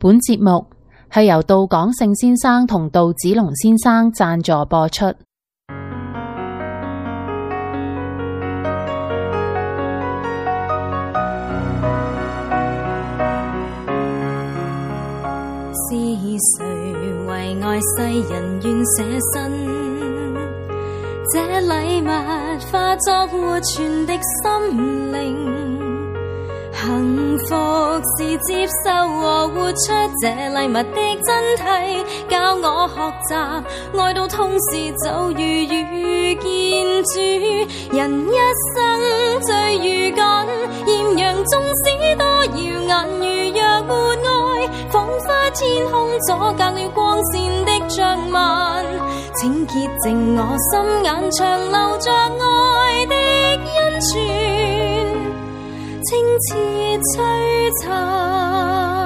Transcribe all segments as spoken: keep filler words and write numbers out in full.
本節目係由杜港勝先生同杜子龍先生贊助播出。 是誰為愛世人願捨身？這禮物化作活存的心靈，幸福是接受和活出這禮物的真諦，教我學習愛到痛時就如遇見主。人一生最如緊，豔陽縱使多耀眼，如若沒愛，仿佛天空阻隔了光線的障紋。請潔淨我心眼，長留着愛的恩泉，清澈璀璨。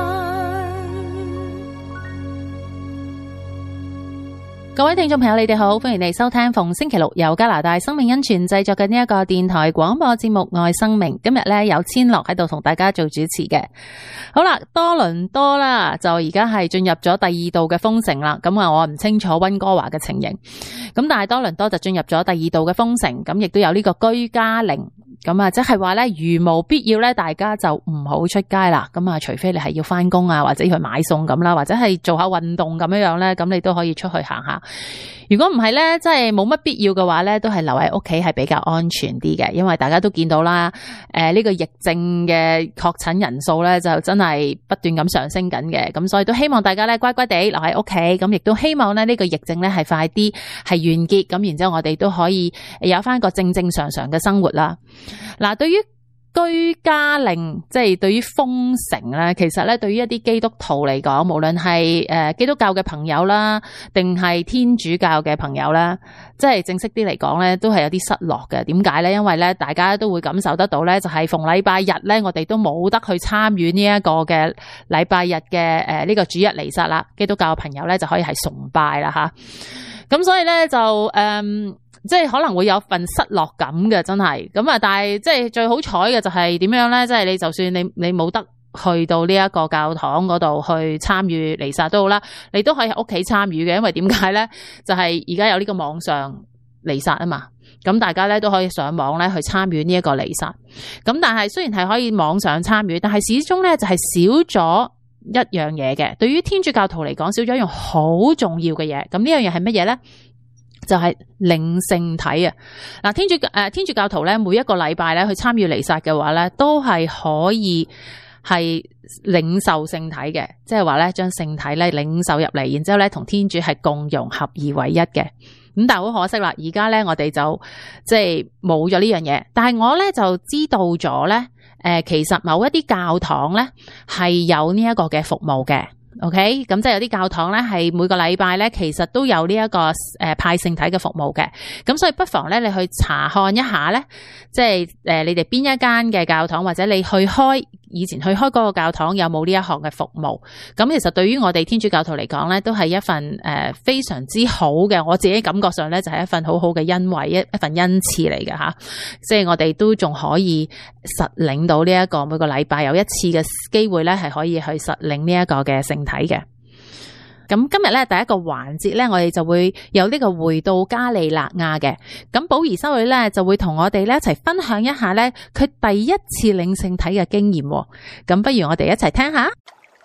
各位聽眾朋友，你哋好，歡迎你收聽逢星期六由加拿大生命恩泉製作嘅呢一個電台廣播節目《愛生命》。今日咧有千樂喺度同大家做主持嘅。好啦，多倫多啦，就而家係進入咗第二度嘅封城啦。咁啊，我唔清楚溫哥華嘅情形，咁但係多倫多就進入咗第二度嘅封城，咁亦都有呢個居家令。咁啊，即係話咧，如無必要咧，大家就唔好出街啦。咁啊，除非你係要翻工啊，或者去買餸咁啦，或者係做下運動咁樣樣咧，咁你都可以出去行下。如果唔係咧，即係冇乜必要嘅話咧，都係留喺屋企係比較安全啲嘅。因為大家都見到啦，誒、呃、呢、這個疫症嘅確診人數咧就真係不斷咁上升緊嘅。咁所以都希望大家咧乖乖地留喺屋企，咁亦都希望咧呢個疫症咧係快啲係完結，咁然之後我哋都可以有翻個正正常常嘅生活啦。嗱，對於居家令，即係對於封城咧，其實咧對於一啲基督徒嚟講，無論係誒基督教嘅朋友啦，定係天主教嘅朋友啦，即係正式啲嚟講咧，都係有啲失落嘅。點解咧？因為咧，大家都會感受得到咧，就係逢禮拜日咧，我哋都冇得去參與呢一個嘅禮拜日嘅誒呢個主日彌撒啦。基督教嘅朋友咧就可以係崇拜啦吓。咁所以咧就誒。嗯即係可能會有份失落感嘅，真係咁啊！但係即係最好彩嘅就係點樣咧？即係你就算你你冇得去到呢一個教堂嗰度去參與彌撒都好啦，你都可以喺屋企參與嘅。因為點解咧？就係而家有呢個網上彌撒啊嘛，咁大家咧都可以上網咧去參與呢一個彌撒。咁但係雖然係可以網上參與，但係始終咧就係少咗一樣嘢嘅。對於天主教徒嚟講，少咗一樣好重要嘅嘢。咁呢樣嘢係乜嘢咧？就係領聖體啊！嗱，天主誒天主教徒咧，每一個禮拜咧去參與彌撒嘅話咧，都係可以係領受聖體嘅，即係話咧將聖體咧領受入嚟，然之後咧同天主係共融合二為一嘅。咁但係好可惜啦，而家咧我哋就即係冇咗呢樣嘢。但係我咧就知道咗咧，誒其實某一啲教堂咧係有呢一個嘅服務嘅。OK， 咁即係有啲教堂咧，係每個禮拜咧，其實都有呢一個誒派聖體嘅服務嘅。咁所以不妨咧，你去查看一下咧，即係誒你哋邊一間嘅教堂，或者你去開以前去開嗰個教堂有冇呢一項嘅服務。咁其實對於我哋天主教徒嚟講咧，都係一份誒非常之好嘅，我自己感覺上咧就係一份好好嘅恩惠，一一份恩賜嚟嘅吓。即係我哋都仲可以實領到呢一個每個禮拜有一次嘅機會咧，係可以去實領呢一個嘅聖體嘅。咁今日咧第一個環節咧，我哋就會有呢個回到加利納亞嘅。咁寶儀修女咧就會同我哋咧一齊分享一下咧佢第一次領聖體嘅經驗。咁不如我哋一齊聽下。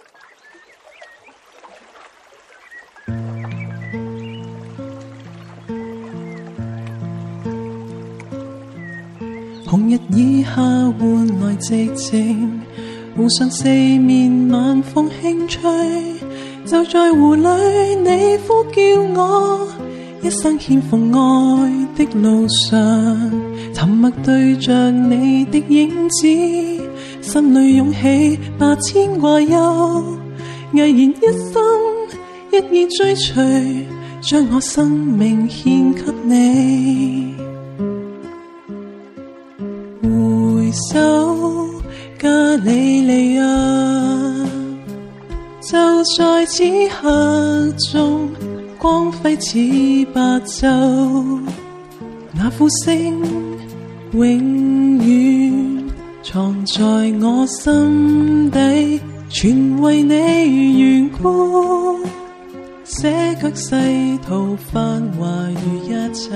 紅日以下換來寂靜，湖上四面晚風輕吹，就在湖裏你呼叫我，一生獻奉愛的路上，沉默對着你的影子，心裏湧起百千掛憂，毅然一生一意追隨，將我生命獻給你。回首加利利亞，就在此刻中光輝似白晝，那呼聲永遠藏在我心底， 全為你緣故，捨卻世途繁華與一切。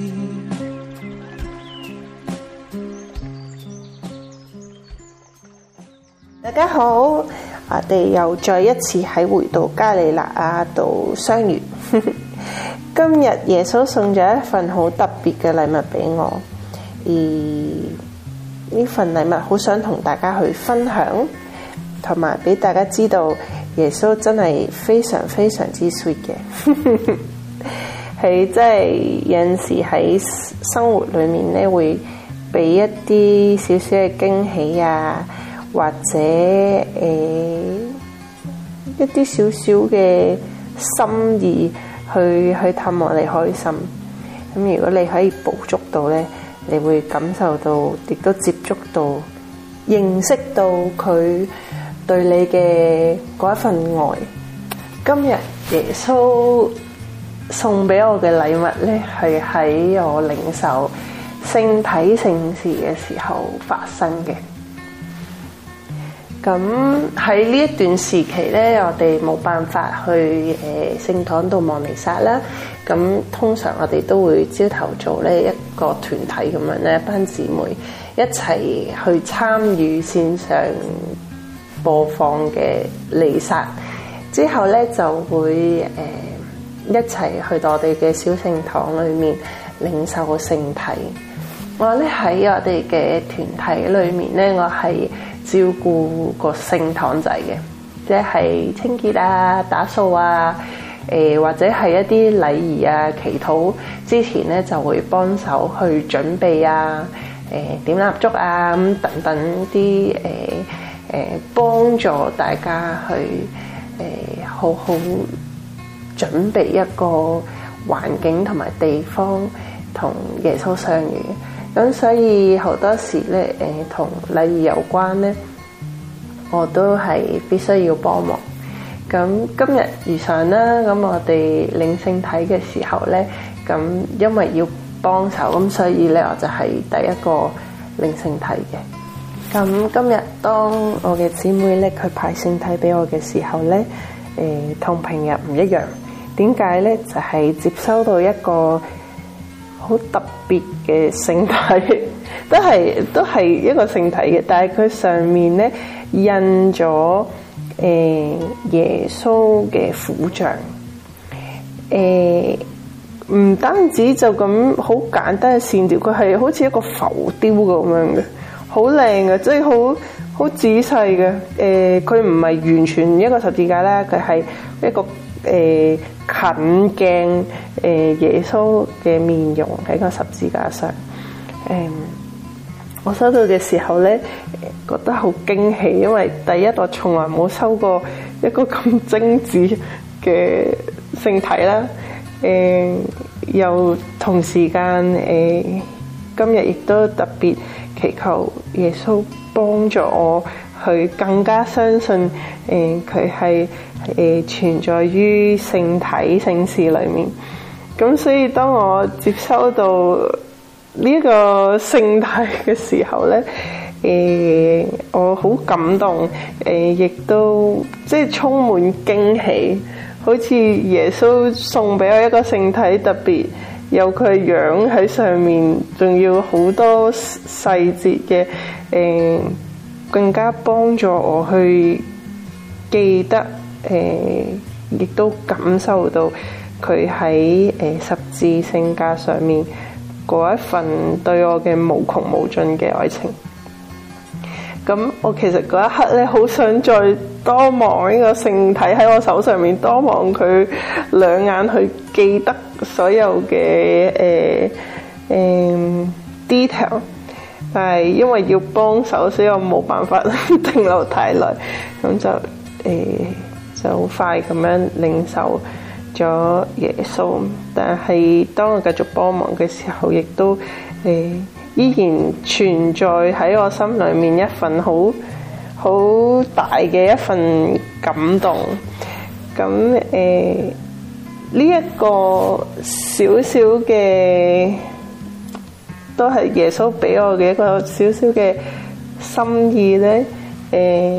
大家好，我哋又再一次喺回到加里肋亞度相遇。今日耶穌送咗一份好特別嘅禮物俾我，而呢份禮物好想同大家去分享，同埋俾大家知道耶穌真係非常非常之 sweet 嘅。係真係有陣時喺生活裏面咧，會俾一啲少少嘅驚喜啊，或者誒、呃、一啲少少嘅心意去去氹我哋開心。咁如果你可以捕捉到咧，你會感受到，亦都接觸到，認識到佢對你嘅嗰一份愛。今日耶穌送俾我嘅禮物咧，係喺我領受聖體聖事嘅時候發生嘅。咁喺呢一段時期咧，我哋冇辦法去誒聖堂度望彌撒啦。咁通常我哋都會朝頭早咧一個團體咁樣咧，一班姊妹一齊去參與線上播放嘅彌撒，之後咧就會誒、呃、一齊去到我哋嘅小聖堂裏面領受個聖體。我咧喺我哋嘅團體裏面咧，我係照顧個聖堂仔嘅，即係清潔啊、打掃啊，誒、呃、或者係一啲禮儀啊、祈禱之前咧就會幫手去準備啊、誒、呃、點蠟燭啊咁等等啲誒誒幫助大家去誒、呃、好好準備一個環境同埋地方同耶穌相遇。咁所以好多時咧，誒同禮儀有關咧，我都係必須要幫忙。咁今日如常啦，咁我哋領聖體嘅時候咧，咁因為要幫手，咁所以咧我就係第一個領聖體嘅。咁今日當我嘅姊妹咧佢派聖體俾我嘅時候咧，誒同平日唔一樣。點解咧？就係、是、接收到一個好特別嘅聖體，都係都係一個聖體嘅，但係佢上面咧印咗誒、呃、耶穌嘅苦像，誒、呃、唔單止就咁好簡單嘅線條，佢係好似一個浮雕咁樣嘅，好靚嘅，即係好好仔細嘅。誒佢唔係完全一個十字架啦，佢係一個誒、呃近鏡誒、呃、耶穌嘅面容喺個十字架上，誒、呃、我收到嘅時候咧，覺得好驚喜，因為第一我從來冇收過一個咁精緻嘅聖體啦，誒、呃、又同時間誒、呃、今日亦都特別祈求耶穌幫助我去更加相信誒佢係誒存在於聖體聖事裏面。咁所以當我接收到呢一個聖體嘅時候咧，誒、呃、我好感動，誒、呃、亦都即係充滿驚喜，好似耶穌送俾我一個聖體，特別有佢樣喺上面，仲要好多細節嘅，誒、呃、更加幫助我去記得。誒、呃，亦都感受到佢喺誒十字聖架上面嗰一份對我嘅無窮無盡嘅愛情。咁我其實嗰一刻咧，好想再多望呢個聖體喺我手上面，多望佢兩眼去記得所有嘅誒誒 detail。但係因為要幫手，所以我冇辦法停留太耐，咁就誒。呃就好快咁樣領受咗耶穌，但係當我繼續幫忙嘅時候，亦都誒、呃、依然存在喺我心裏面一份好好大嘅一份感動。咁誒呢一個小小嘅都係耶穌俾我嘅一個小小嘅心意咧，誒、呃。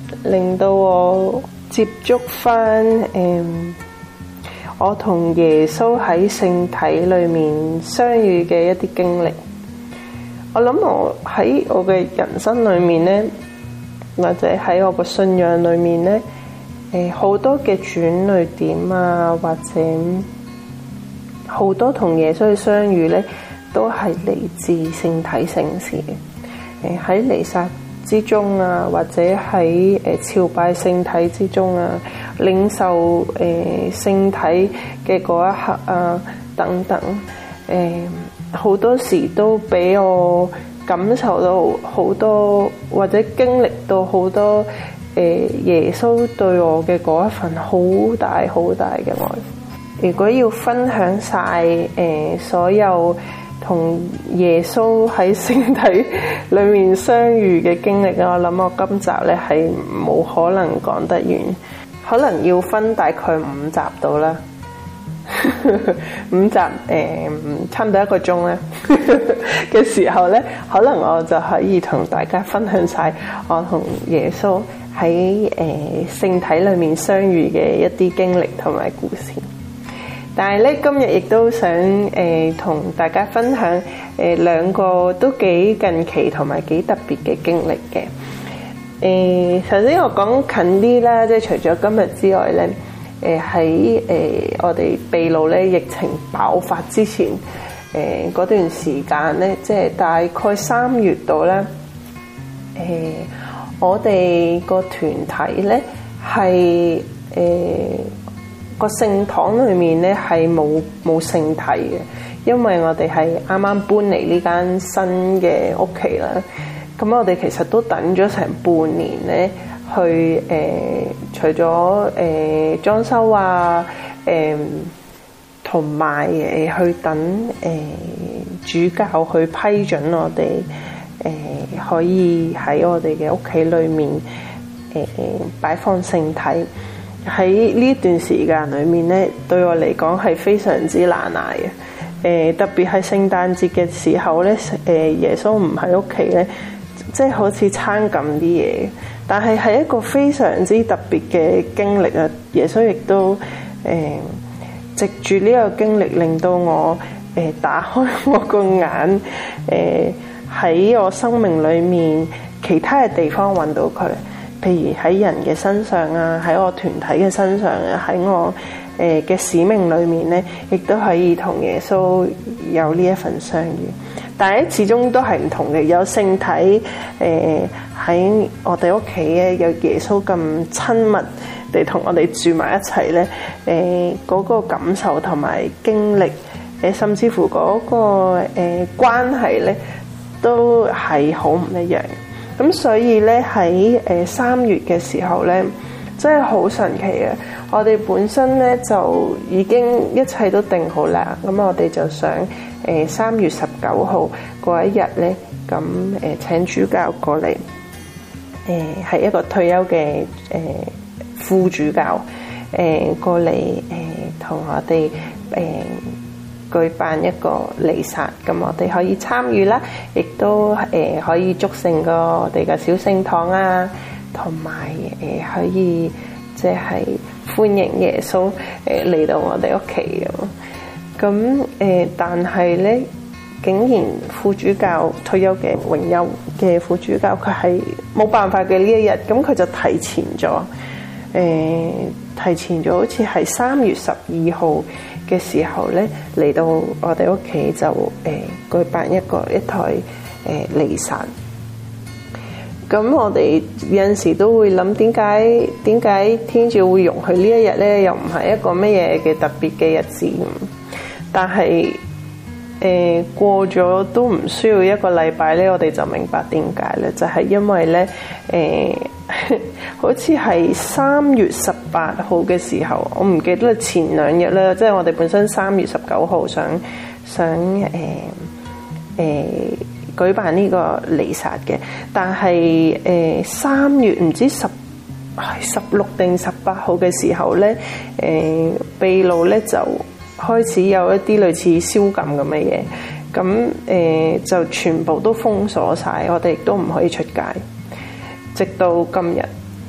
令到我接觸翻誒我同耶穌喺聖體裏面相遇嘅一啲經歷。我諗我喺我嘅人生裏面咧，或者喺我個信仰裏面咧，誒好多嘅轉捩點啊，或者好多同耶穌嘅相遇咧，都係嚟自聖體聖事嘅。誒喺彌撒之中啊，或者喺誒朝拜聖體之中啊，領受誒聖體嘅嗰一刻啊，等等，誒好多時都俾我感受到好多，或者經歷到好多誒耶穌對我嘅嗰一份好大好大嘅愛。如果要分享晒誒所有同耶穌喺聖體裏面相遇嘅經歷，我諗我今集咧係冇可能講得完，可能要分大概五集到啦。五集誒、呃，差唔多一個鐘咧嘅時候咧，可能我就可以同大家分享晒我同耶穌喺誒聖體裏面相遇嘅一啲經歷同埋故事。但係咧，今日亦都想誒同、呃、大家分享誒、呃、兩個都幾近期同埋幾特別嘅經歷嘅。誒、呃，首先我講近啲啦，即係除咗今日之外咧，誒喺誒我哋秘魯咧疫情爆發之前，誒、呃、嗰段時間咧，即係大概三月度咧，誒、呃、我哋個團體咧係誒。個聖堂裏面咧係冇冇聖體嘅，因為我哋係啱啱搬嚟呢間新嘅屋企啦。咁我哋其實都等咗成半年咧，去誒、呃、除咗誒、呃、裝修啊，誒同埋誒去等誒、呃、主教去批准我哋誒、呃、可以喺我哋嘅屋企裏面誒、呃、擺放聖體。喺呢段時間裏面咧，對我嚟講係非常之難捱嘅。誒、呃，特別係聖誕節嘅時候咧，誒、呃、耶穌唔喺屋企咧，即係好似撐緊啲嘢。但係係一個非常之特別嘅經歷啊！耶穌亦都誒、呃、藉住呢個經歷，令到我誒、呃、打開我個眼，誒、呃、喺我生命裏面其他嘅地方揾到佢。譬如喺人嘅身上啊，喺我團體嘅身上啊，喺我誒嘅使命裏面咧，亦都可以同耶穌有呢一份相遇。但係始終都係唔同嘅，有聖體誒喺我哋屋企咧，有耶穌咁親密地同我哋住埋一齊咧，誒、呃、嗰、那個感受同埋經歷，誒、呃、甚至乎嗰、那個誒、呃、關係咧，都係好唔一樣。咁所以咧喺誒三月嘅時候咧，真係好神奇嘅。我哋本身咧就已經一切都定好啦。咁我哋就想誒三月十九號嗰一日咧，咁誒請主教過嚟，誒、呃、係一個退休嘅誒、呃、副主教，誒、呃、過嚟誒同我哋誒。呃舉辦一個彌撒，咁我哋可以參與啦，亦都誒、呃、可以祝聖個我哋嘅小聖堂啊，同埋誒可以即係歡迎耶穌誒嚟、呃、到我哋屋企咁。咁誒、呃，但係咧，竟然副主教退休嘅榮休嘅副主教，佢係冇辦法嘅呢一日，咁佢就提前咗，誒、呃、提前咗，好似係三月十二號嘅時候咧，嚟到我哋屋企就誒、呃、舉辦一個一台誒彌撒。咁、呃、我哋有陣時都會諗，點解點解天主會容許呢一日咧？又唔係一個乜嘢嘅特別嘅日子。但係誒、呃、過咗都唔需要一個禮拜咧，我哋就明白點解咧，就係、是、因為咧誒。呃好似係三月十八號嘅時候，我唔記得啦，前兩日啦，即係我哋本身三月十九號想想誒誒舉辦呢個彌撒嘅，但係誒三月唔知十係十六定十八號嘅時候咧，誒秘魯咧就開始有一啲類似宵禁咁嘅嘢，咁誒、呃、就全部都封鎖晒，我哋亦都唔可以出街。直到今日，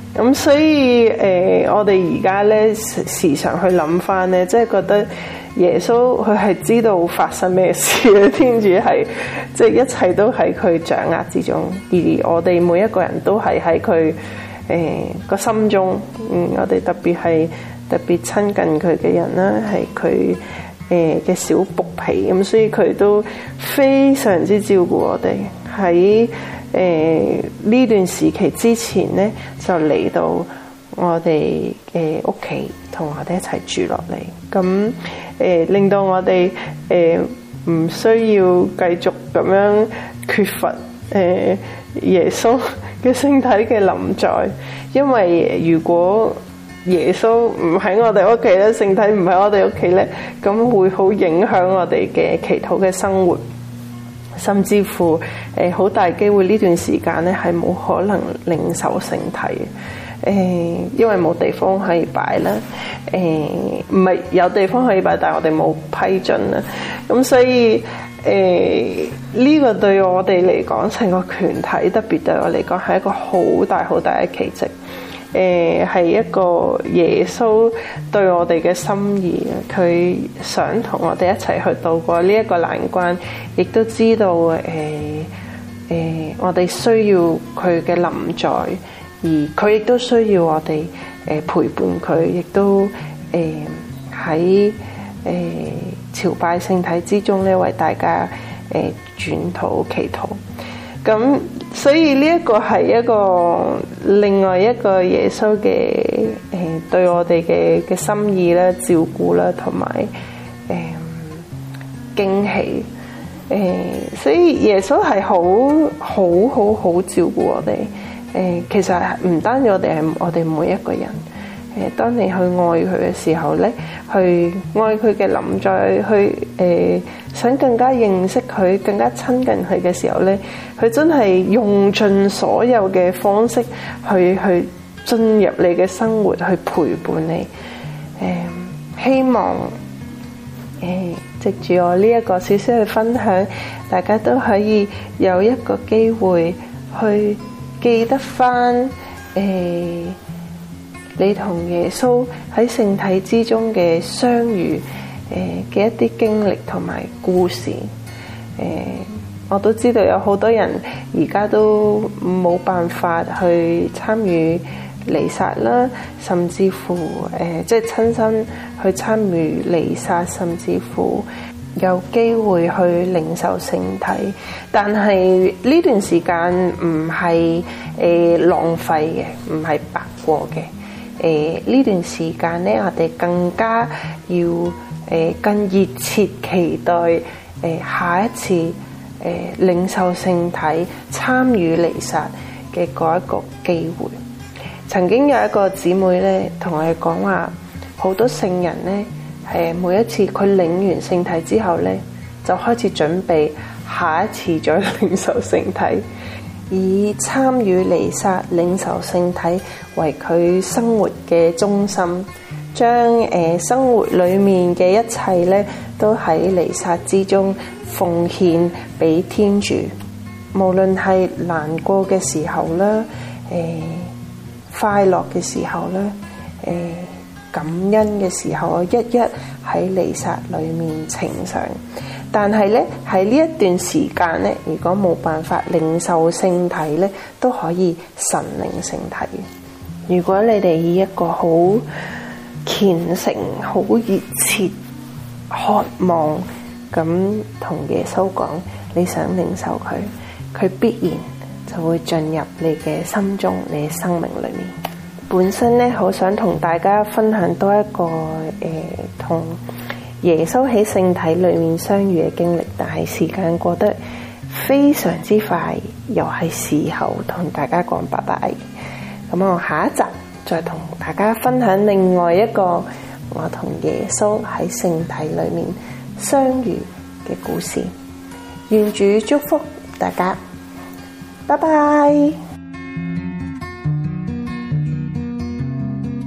咁所以誒、呃，我哋而家咧時常去諗翻咧，即係覺得耶穌佢係知道發生咩事嘅，天主係即係一切都喺佢掌握之中，而我哋每一個人都係喺佢誒個心中。嗯，我哋特別係特別親近佢嘅人啦，係佢誒嘅小僕婢，咁所以佢都非常之照顧我哋。喺誒呢段時期之前咧，就嚟到我哋嘅屋企，同我哋一齊住落嚟。咁誒、呃、令到我哋誒唔需要繼續咁樣缺乏誒、呃、耶穌嘅聖體嘅臨在，因為如果耶穌唔喺我哋屋企咧，聖體唔喺我哋屋企咧，咁會好影響我哋嘅祈禱嘅生活。甚至乎誒好大機會呢段時間咧係冇可能領受聖體嘅，誒因為冇地方可以擺啦，誒唔係有地方可以擺，但係我哋冇批准啦，咁所以誒呢個對我哋嚟講，成個團體特別對我嚟講係一個好大好大嘅奇蹟。誒係一個耶穌對我哋嘅心意，佢想同我哋一齊去渡過呢一個難關，亦都知道誒誒、呃呃、我哋需要佢嘅臨在，而佢亦都需要我哋誒、呃、陪伴佢，亦都誒喺誒朝拜聖體之中咧，為大家誒轉禱祈禱。咁所以呢一個係一個另外一個耶穌嘅誒對我哋嘅嘅心意啦、照顧啦，同埋誒驚喜誒、呃，所以耶穌係好好好好照顧我哋誒、呃。其實唔單止我哋，係我哋每一個人誒、呃。當你去愛佢嘅時候咧，去愛佢嘅臨在，去誒、呃、想更加認識佢、更加親近佢嘅時候咧。佢真係用盡所有嘅方式去去進入你嘅生活，去陪伴你。誒、呃，希望誒、呃、藉住我呢一個少少嘅分享，大家都可以有一個機會去記得返誒、呃、你同耶穌喺聖體之中嘅相遇誒嘅、呃、一啲經歷同埋故事誒。呃我都知道有好多人而家都冇辦法去參與彌撒啦，甚至乎誒即係親身去參與彌撒，甚至乎有機會去領受聖體。但係呢段時間唔係誒浪費嘅，唔係白過嘅。誒、呃、呢段時間咧，我哋更加要誒、呃、更熱切期待誒、呃、下一次。誒、呃、領受聖體、參與彌撒嘅嗰一個機會。曾經有一個姊妹咧，同我哋講話，好多聖人咧，係每一次佢領完聖體之後咧，就開始準備下一次再領受聖體，以參與彌撒、領受聖體為佢生活嘅中心，將誒、呃、生活裡面嘅一切咧，都喺彌撒之中奉獻俾天主。無論係難過嘅時候啦，誒、呃、快樂嘅時候啦，誒、呃、感恩嘅時候，一一喺彌撒裏面呈上。但係咧，喺呢一段時間咧，如果冇辦法領受聖體咧，都可以神領聖體。如果你哋以一個好虔誠、好熱切、渴望咁同耶穌講，你想領受佢，佢必然就會進入你嘅心中，你嘅生命裏面。本身咧，好想同大家分享多一個誒，同、呃、耶穌喺聖體裏面相遇嘅經歷，但係時間過得非常之快，又係時候同大家講拜拜。咁我下一集再同大家分享另外一個我同耶穌喺聖體裏面相遇嘅故事。願主祝福大家，拜拜。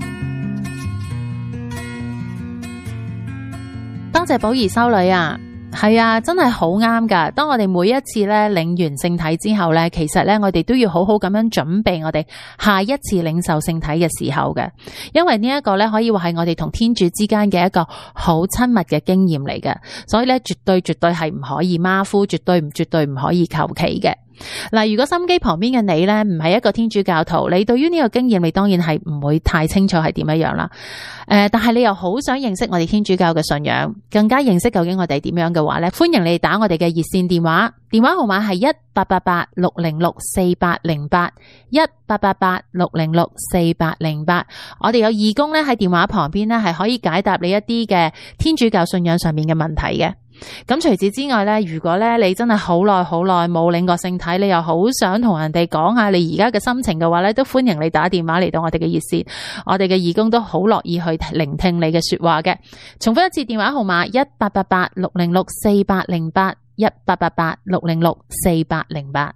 多謝寶儀修女啊！ 係啊，真係好啱噶。當我哋每一次咧領完聖體之後咧，其實咧我哋都要好好咁樣準備我哋下一次領受聖體嘅時候嘅，因為呢一個咧可以話係我哋同天主之間嘅一個好親密嘅經驗嚟嘅，所以咧絕對絕對係唔可以馬虎，絕對唔絕對唔可以求其嘅。嗱，如果心機旁邊嘅你咧唔係一個天主教徒，你對於呢個經驗你當然係唔會太清楚係點樣樣啦。誒、呃，但係你又好想認識我哋天主教嘅信仰，更加認識究竟我哋點樣嘅話咧，歡迎你打我哋嘅熱線電話，電話號碼係一八八八六零六四八零八一八八八六零六四八零八。我哋有義工咧喺電話旁邊咧係可以解答你一啲嘅天主教信仰上面嘅問題嘅。咁除此之外咧，如果咧你真係好耐好耐冇領過聖體，你又好想同人哋講下你而家嘅心情嘅話咧，都歡迎你打電話嚟到我哋嘅熱線，我哋嘅義工都好樂意去聆聽你嘅說話嘅。重複一次電話號碼一八八八六零六四八零八一八八八六零六四八零八。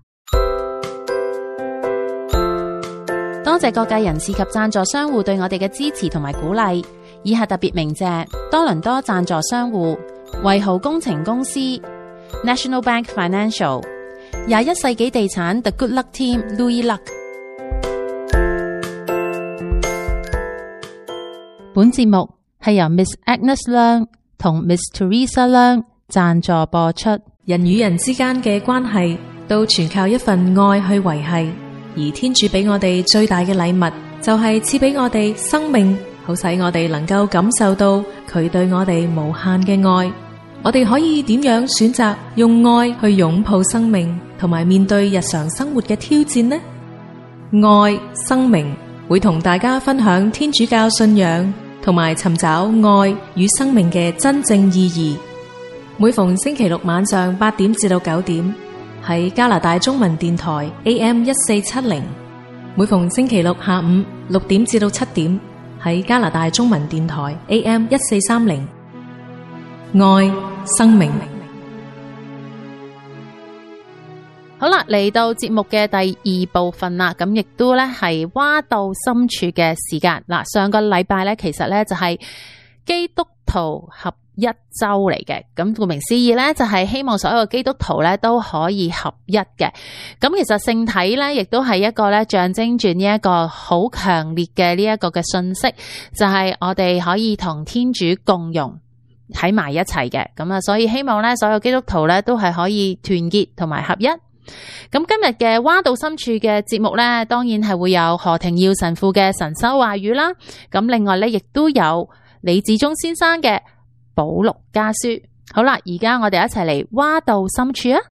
多謝各界人士及贊助商戶對我哋嘅支持同埋鼓勵，以下特別鳴謝多倫多贊助商戶維豪工程公司、National Bank Financial、廿一世紀地產 The Good Luck Team Louis Luck。本節目係由 Miss Agnes 梁同 Miss Teresa 梁贊助播出。 人與人之間嘅關係都全靠一份愛去維繫，而天主俾我哋最大嘅禮物就係賜俾我哋生命，好使我哋能夠感受到佢對我哋無限嘅愛。我哋可以點樣選擇用愛去擁抱生命，同埋面對日常生活嘅挑戰呢？愛生命會同大家分享天主教信仰，同埋尋找愛與生命嘅真正意義。每逢星期六晚上八點至到九點，喺加拿大中文電台 A M 一四七零；每逢星期六下午六點至到七點，喺加拿大中文電台 A M 一四三零。愛生命。 好啦，嚟到節目嘅第二部分啦，咁亦都咧係挖到深處嘅時間。嗱，上個禮拜咧，其實咧就係基督徒合一周嚟嘅，咁顧名思義咧就係希望所有嘅基督徒咧都可以合一嘅。咁其實聖體咧亦都係一個咧象徵住呢一個好強烈嘅呢一個嘅信息，就係我哋可以同天主共融喺埋一齊嘅。咁啊，所以希望咧所有基督徒咧都係可以團結同埋合一。咁今日嘅挖到深處嘅節目咧，當然係會有何庭耀神父嘅神修話語啦。咁另外咧亦都有李志忠先生嘅保祿家書。好啦，而家我哋一齊嚟挖到深處啊！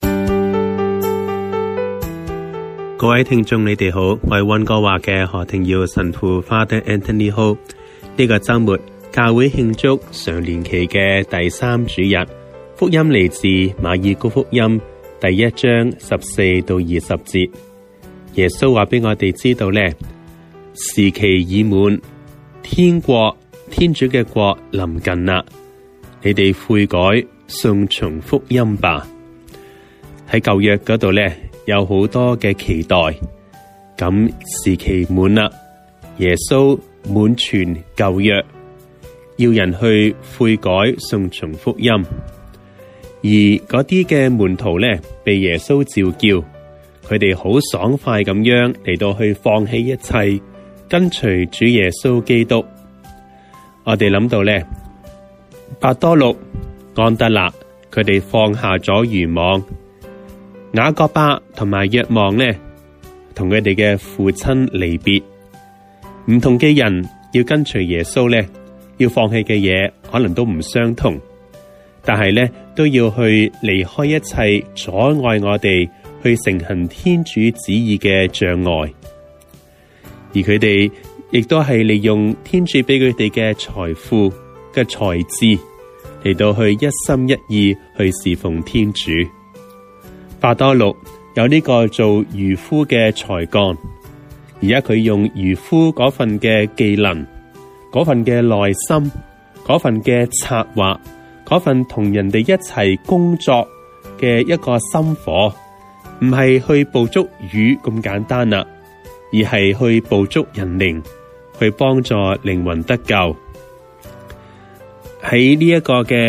各位聽眾你哋好，我係溫哥華嘅何庭耀神父 Father Anthony Ho。呢個周末教會慶祝常年期嘅第三主日，福音嚟自馬爾谷福音第一章十四到二十節。耶穌話俾我哋知道呢，時期已滿，天國天主嘅國臨近啦，你哋悔改順從福音吧。喺舊約嗰度呢，有好多嘅期待，咁時期滿啦，耶穌滿全舊約，要人去悔改順從福音。而嗰啲嘅門徒呢，被耶穌召叫，佢哋好爽快咁樣嚟到去放棄一切，跟隨主耶穌基督。我哋諗到呢，伯多祿、安德肋，佢哋放下咗漁網；雅各伯同埋若望呢，同佢哋嘅父親離別。唔同嘅人要跟隨耶穌呢，要放棄嘅嘢可能都唔相同，但係呢都要去離開一切阻礙我哋去承行天主旨意嘅障礙，而佢哋亦都係利用天主俾佢哋嘅財富嘅才智嚟到去一心一意去侍奉天主。伯多祿有呢個做漁夫嘅才幹，而家佢用漁夫嗰份嘅技能、嗰份嘅耐心、嗰份嘅策劃、嗰份同人哋一齊工作嘅一個心火，唔係去捕捉魚咁簡單啦，而係去捕捉人靈，去幫助靈魂得救。喺呢一個嘅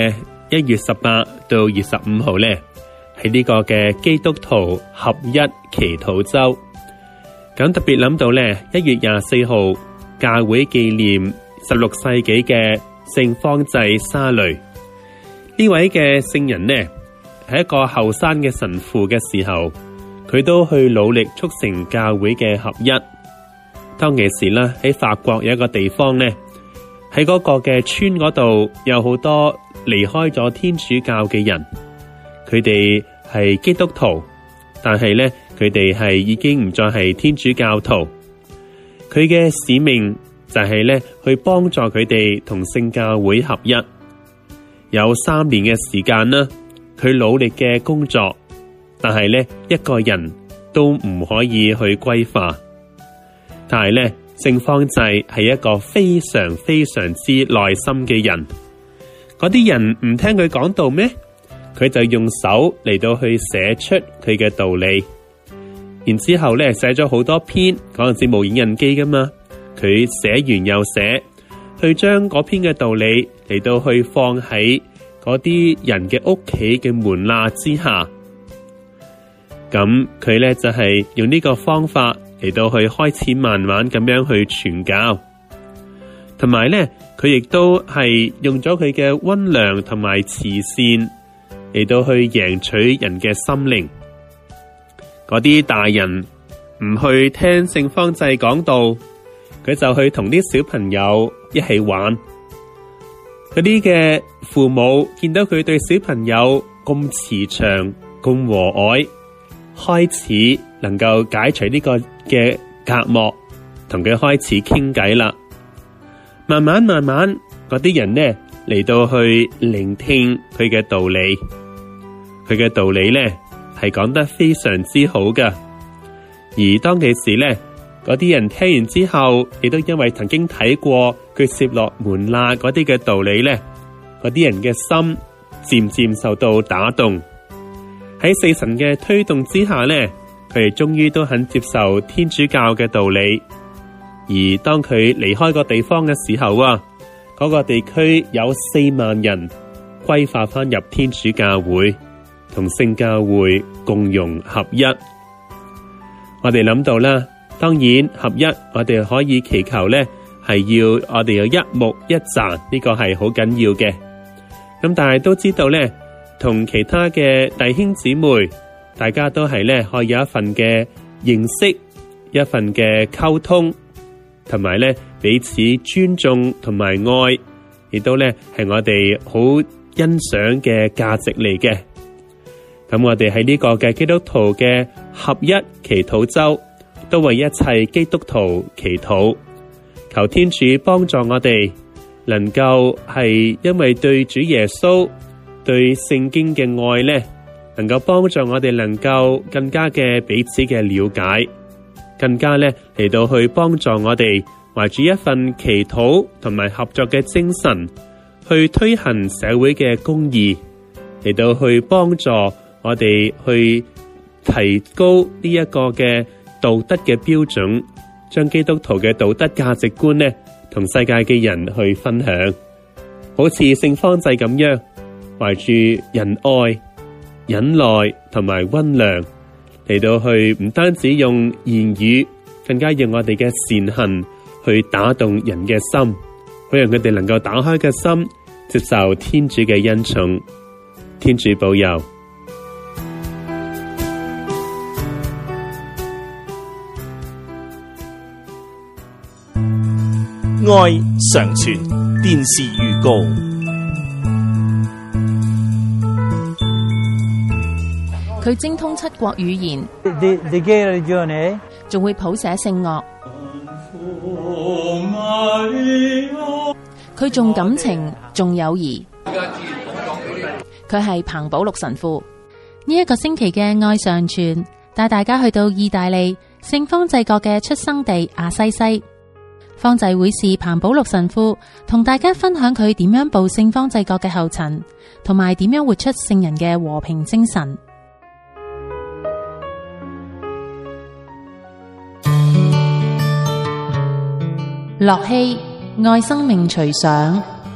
一月十八到二十五號呢，係呢個嘅基督徒合一祈禱周。咁特別諗到呢，一月廿四號教會紀念十六世紀嘅聖方濟沙雷呢位嘅聖人呢，係一個後生嘅神父嘅時候，佢都去努力促成教會嘅合一。當其時啦，喺法國有一個地方呢，喺嗰個嘅村嗰度有好多離開咗天主教嘅人，佢哋係基督徒，但係呢，佢哋係已經唔再係天主教徒。佢嘅使命就係呢，去幫助佢哋同聖教會合一。有三年嘅時間啦，佢努力嘅工作，但係呢，一個人都唔可以去歸化。但係呢，聖方濟係一個非常非常之耐心嘅人。嗰啲人唔聽佢講道咩？佢就用手嚟到去寫出佢嘅道理，然之後咧寫咗好多篇，嗰陣時冇影印機噶嘛，佢寫完又寫，去將嗰篇嘅道理嚟到去放喺嗰啲人嘅屋企嘅門罅之下。咁佢咧就係用呢個方法嚟到去開始慢慢咁樣去傳教，同埋咧佢亦都係用咗佢嘅溫良同埋慈善嚟到去贏取人嘅心靈。嗰啲大人唔去聽聖方濟講道，佢就去同啲小朋友一起玩。嗰啲嘅父母見到佢對小朋友咁慈祥、咁和藹，開始能夠解除呢個嘅隔膜，同佢開始傾偈啦。慢慢慢慢，嗰啲人呢嚟到去聆聽佢嘅道理，佢嘅道理呢係講得非常之好㗎。而當其時呢，嗰啲人聽完之後，亦都因為曾經睇過佢攝落門罅嗰啲嘅道理呢，嗰啲人嘅心漸漸受到打動。喺四神嘅推動之下呢，佢哋終於都肯接受天主教嘅道理。而當佢離開個地方嘅時候啊，嗰個地區有四萬人歸化翻入天主教會，同聖教會共融合一。我哋諗到啦，當然合一，我哋可以祈求呢係要我哋有一目一讚，呢個係好緊要嘅。咁但係都知道呢，同其他嘅弟兄姊妹，大家都係呢可以有一份嘅認識，一份嘅溝通，同埋呢彼此尊重同埋愛，亦都呢係我哋好欣賞嘅價值嚟嘅。咁我哋喺呢個嘅基督徒嘅合一祈禱周，都為一切基督徒祈禱，求天主幫助我哋，能夠係因為對主耶穌、對聖經嘅愛呢，能夠幫助我哋能夠更加嘅彼此嘅了解，更加呢嚟到去幫助我哋懷住一份祈禱同埋合作嘅精神，去推行社會嘅公義，嚟到去幫助我哋去提高呢一個嘅道德嘅標準，將基督徒嘅道德價值觀呢同世界嘅人去分享，好似聖方濟咁樣，懷住仁愛、忍耐同埋溫良，嚟到去唔單止用言語，更加用我哋嘅善行去打動人嘅心，好讓佢哋能夠打開嘅心，接受天主嘅恩寵。天主保佑。 愛常傳電視預告。 佢精通七國語言， di, di che religione? 仲會譜寫聖樂。佢重感情，重友誼。佢係彭保祿神父。呢、這、一個星期嘅愛常傳，帶大家去到意大利聖方濟各嘅出生地阿西西。方濟會士彭保祿神父同大家分享佢點樣步聖方濟各嘅後塵，同埋點樣活出聖人嘅和平精神。樂器愛生命隨想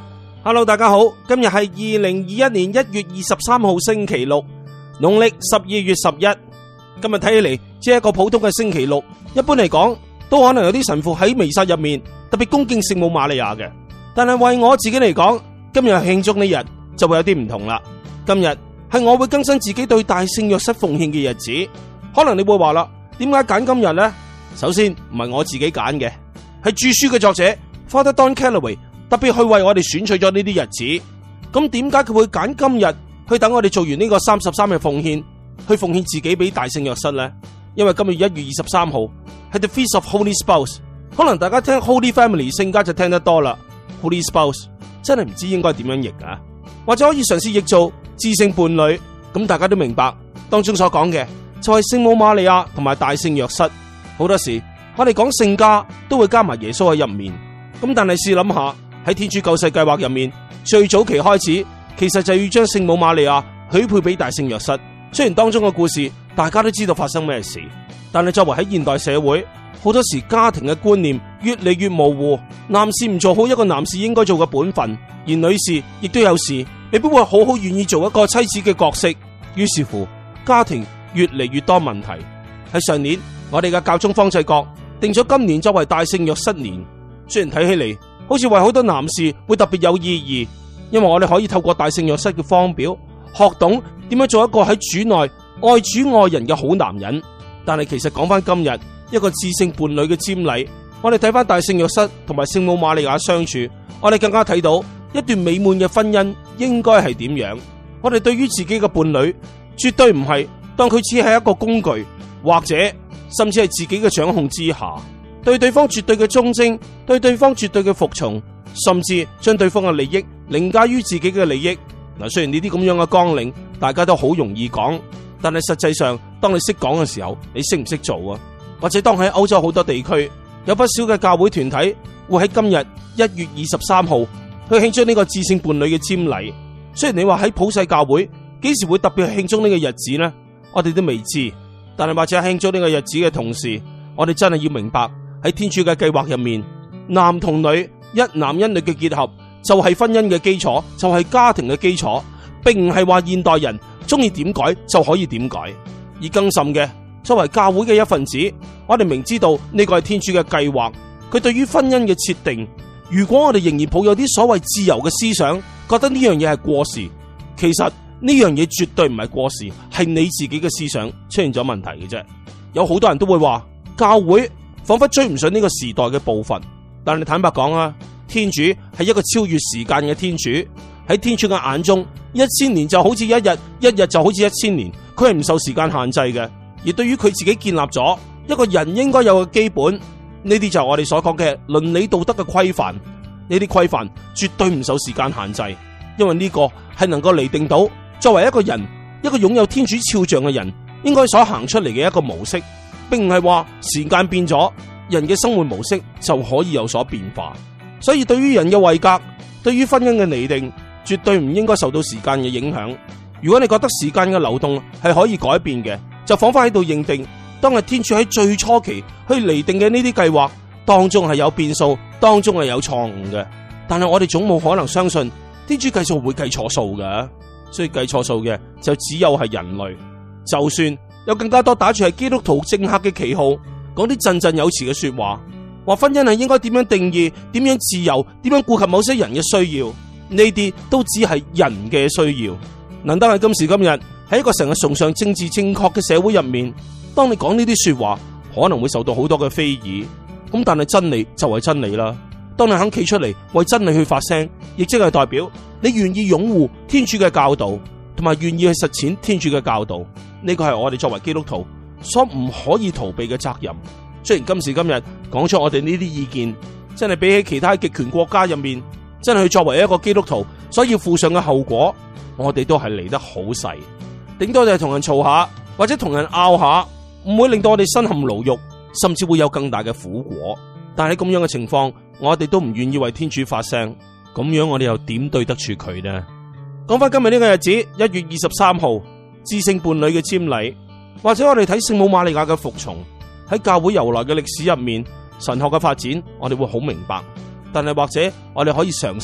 Hello， 大家好，今日係二零二一年一月二十三號星期六，農曆十二月十一。今日睇起嚟只係一個普通嘅星期六，一般嚟講都可能有啲神父喺彌撒入面特別恭敬聖母瑪利亞嘅，但係為我自己嚟講，今日慶祝呢日就會有啲唔同啦。今日係我會更新自己對大聖若瑟奉獻嘅日子。可能你會話啦，點解揀今日呢？首先唔係我自己揀嘅，係著書嘅作者 Father Don Calloway 特別去為我哋選取咗呢啲日子。咁點解佢會揀今日去等我哋做完呢個三十三日奉獻，去奉獻自己俾大聖若瑟呢？因為今日一月二十三號係 The Feast of Holy Spouse。可能大家聽 Holy Family 聖家就聽得多啦， Holy Spouse 真係唔知應該點樣譯啊？或者可以嘗試譯做至聖伴侶。咁大家都明白當中所講嘅就係聖母瑪利亞同埋大聖若瑟。好多時我哋講聖家都會加埋耶穌喺入面。咁但係試諗下，喺天主救世計劃入面，最早期開始其實就要將聖母瑪利亞許配俾大聖若瑟。雖然當中嘅故事大家都知道發生咩事，但係作為喺現代社會，好多時家庭嘅觀念越嚟越模糊，男士唔做好一個男士應該做嘅本分，而女士亦都有時未必會好好願意做一個妻子嘅角色。於是乎家庭越嚟越多問題。喺上年我哋嘅教宗方濟各定咗今年作為大聖若瑟年。雖然睇起嚟好似為好多男士會特別有意義，因為我哋可以透過大聖若瑟嘅方表學懂點樣做一個喺主內愛主愛人嘅好男人。但係其實講翻今日一個至聖伴侶嘅瞻禮，我哋睇翻大聖若瑟同埋聖母瑪利亞相處，我哋更加睇到一段美滿嘅婚姻應該係點樣。我哋對於自己嘅伴侶絕對唔係當佢只係一個工具，或者甚至係自己嘅掌控之下，對對方絕對嘅忠貞，對對方絕對嘅服從，甚至將對方嘅利益凌駕於自己嘅利益。嗱，雖然呢啲咁樣嘅綱領大家都好容易講，但係實際上當你識講嘅時候，你識唔識做啊？或者當喺歐洲好多地區有不少嘅教會團體會喺今日一月二十三號去慶祝呢個至聖伴侶嘅瞻禮。雖然你話喺普世教會幾時會特別去慶祝呢個日子呢？我哋都未知。但係或者慶祝呢個日子嘅同時，我哋真係要明白喺天主嘅計劃入面，男同女一男一女嘅結合就係婚姻嘅基礎，就係家庭嘅基礎，並唔係話現代人中意點改就可以點改。而更甚嘅，作為教會嘅一份子，我哋明知道呢個係天主嘅計劃，佢對於婚姻嘅設定，如果我哋仍然抱有啲所謂自由嘅思想，覺得呢樣嘢係過時，其實呢樣嘢絕對唔係過時，係你自己嘅思想出現咗問題嘅啫。有好多人都會話教會仿佛追唔上呢個時代嘅步伐，但係坦白講啊，天主係一個超越時間嘅天主。喺天主嘅眼中，一千年就好似一日，一日就好似一千年，佢係唔受時間限制嘅。而對於佢自己建立咗一個人應該有嘅基本，呢啲就係我哋所講嘅倫理道德嘅規範。呢啲規範絕對唔受時間限制，因為呢個係能夠釐定到作為一個人，一個擁有天主肖像嘅人應該所行出嚟嘅一個模式，並唔係話時間變咗，人嘅生活模式就可以有所變化。所以對於人嘅位格，對於婚姻嘅釐定，絕對唔應該受到時間嘅影響。如果你覺得時間嘅流動係可以改變嘅，就仿佛喺度認定當日天主喺最初期去釐定嘅呢啲計劃當中係有變數，當中係有錯誤嘅。但係我哋總冇可能相信天主計數會計錯數嘅，所以計錯數嘅就只有係人類。就算有更加多打住係基督徒政客嘅旗號，講啲振振有詞嘅說話，話婚姻係應該點樣定義，點樣自由，點樣顧及某些人嘅需要，呢啲都只係人嘅需要。難得喺今時今日喺一個成日崇尚政治正確嘅社會入面，當你講呢啲說話，可能會受到好多嘅非議。咁但係真理就係真理啦。當你肯企出嚟為真理去發聲，亦即係代表你願意擁護天主嘅教導，同埋願意去實踐天主嘅教導。呢個係我哋作為基督徒所唔可以逃避嘅責任。雖然今時今日講出我哋呢啲意見，真係比起其他極權國家入面，真係作為一個基督徒所要負上嘅後果，我哋都係嚟得好細。頂多就係同人嘈下，或者同人拗下，唔會令到我哋身陷牢獄，甚至會有更大嘅苦果。但係咁樣嘅情況，我哋都唔願意為天主發聲，咁樣我哋又點對得住佢呢？講翻今日呢個日子，一月二十三號，至聖伴侶嘅瞻禮，或者我哋睇聖母瑪利亞嘅服從，喺教會由來嘅歷史入面，神學嘅發展，我哋會好明白。但係或者我哋可以嘗試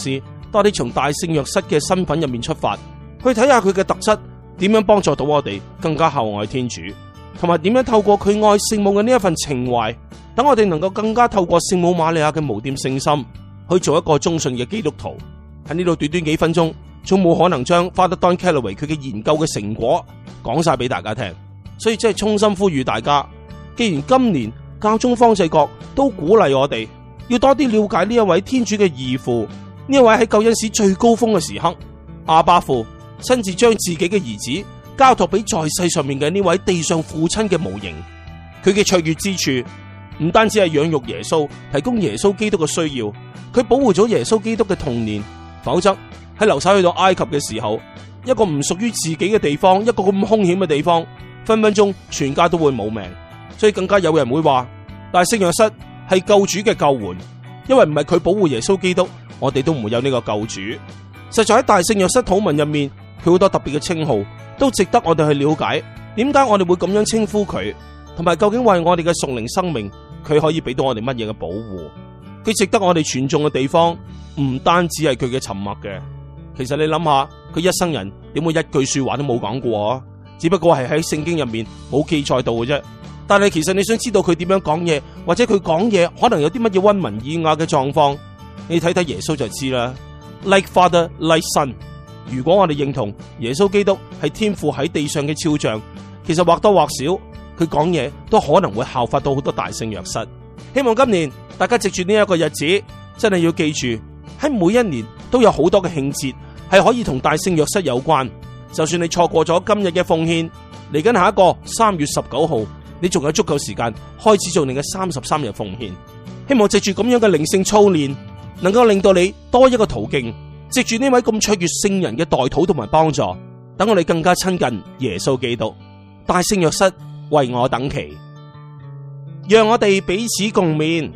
多啲從大聖若瑟嘅身份入面出發，去睇下佢嘅特質點樣幫助到我哋更加厚愛天主，同埋點樣透過佢愛聖母嘅呢一份情懷，等我哋能夠更加透過聖母瑪利亞嘅無玷聖心去做一個忠信嘅基督徒。喺呢度短短幾分鐘，仲冇可能將 Father Don Calloway 佢嘅研究嘅成果講晒俾大家聽，所以真係衷心呼籲大家，既然今年教宗方濟各都鼓勵我哋要多啲了解呢一位天主嘅義父，呢一位喺救恩史最高峰嘅時刻，阿爸父親自將自己嘅兒子交託俾在世上面嘅呢位地上父親嘅模型。佢嘅卓越之處唔單止係養育耶穌，提供耶穌基督嘅需要，佢保護咗耶穌基督嘅童年，否則喺流晒去到埃及嘅時候，一個唔屬於自己嘅地方，一個咁兇險嘅地方，分分鐘全家都會冇命。所以更加有人會話，大聖若瑟係救主嘅救援，因為唔係佢保護耶穌基督，我哋都唔會有呢個救主。實在喺大聖若瑟禱文入面，佢好多特別嘅稱號都值得我哋去了解，點解我哋會咁樣稱呼佢，同埋究竟為我哋嘅屬靈生命，佢可以俾到我哋乜嘢嘅保護。佢值得我哋傳頌嘅地方，唔單止係佢嘅沉默嘅。其實你諗下，佢一生人點會一句說話都冇講過啊？只不過係喺聖經入面冇記載到嘅啫。但係其實你想知道佢點樣講嘢，或者佢講嘢可能有啲乜嘢溫文爾雅嘅狀況，你睇睇耶穌就知啦。Like Father, like Son。如果我哋認同耶穌基督係天父喺地上嘅肖像，其實或多或少佢講嘢都可能會效法到好多大聖若瑟。希望今年大家藉住呢一個日子，真係要記住喺每一年都有好多嘅慶節係可以同大聖若瑟有關。就算你錯過咗今日嘅奉獻，嚟緊下一個三月十九號，你仲有足夠時間開始做你嘅三十三日奉獻。希望藉住咁樣嘅靈性操練，能夠令到你多一個途徑，藉住呢位咁卓越聖人嘅代禱同埋幫助，等我哋更加親近耶穌基督。大聖若瑟為我等祈，讓我哋彼此共勉。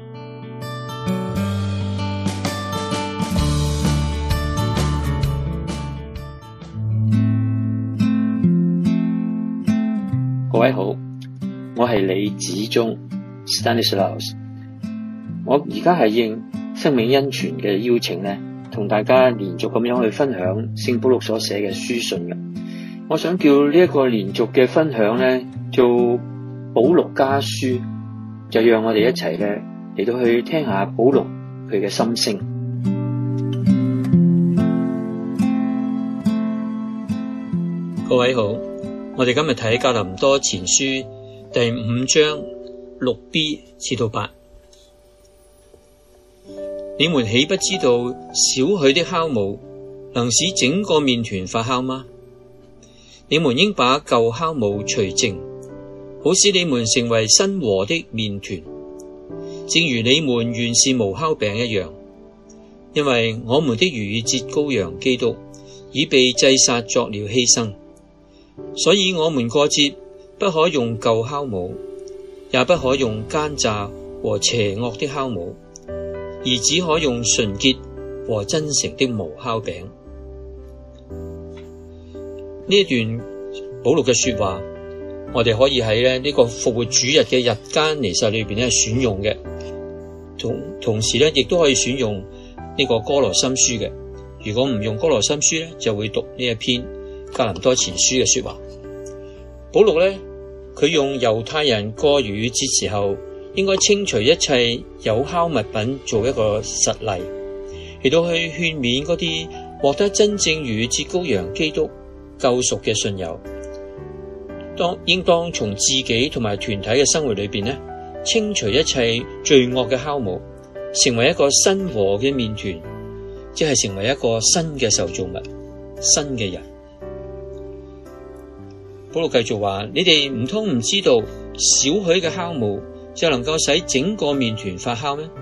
各位好，我係李子忠 Stanislaus。我而家係應生命恩泉嘅邀請咧，同大家連續咁樣去分享聖保祿所寫嘅書信嘅。我想叫呢一個連續嘅分享咧，做保祿家書，就讓我哋一齊咧嚟到去聽下保祿佢嘅心聲。各位好，我哋今日睇格林多前書第五章六 B 至到八。你們豈不知道少許的酵母能使整個麵團發酵嗎？你們應把舊酵母除淨，好使你們成為新和的麵團，正如你們原是無酵餅一樣。因為我們的逾越節羔羊基督已被祭殺作了犧牲，所以我們過節不可用舊酵母，也不可用奸詐和邪惡的酵母，而只可用純潔和真誠的無酵餅。呢一段保祿嘅說話，我哋可以喺咧呢個復活主日嘅日間彌撒裏邊咧選用嘅，同同時咧亦都可以選用呢個哥羅森書嘅。如果唔用哥羅森書咧，就會讀呢一篇格林多前書嘅說話。保祿咧，佢用猶太人過逾越節時候應該清除一切有酵物品做一個實例，嚟到去勸勉嗰啲獲得真正逾越節羔羊基督救贖嘅信友，當應當從自己同埋團體嘅生活裏邊咧，清除一切罪惡嘅酵母，成為一個新和嘅麵團，即係成為一個新嘅受造物，新嘅人。保祿繼續話：你哋唔通唔知道少許嘅酵母就能夠使整個麵團發酵咩？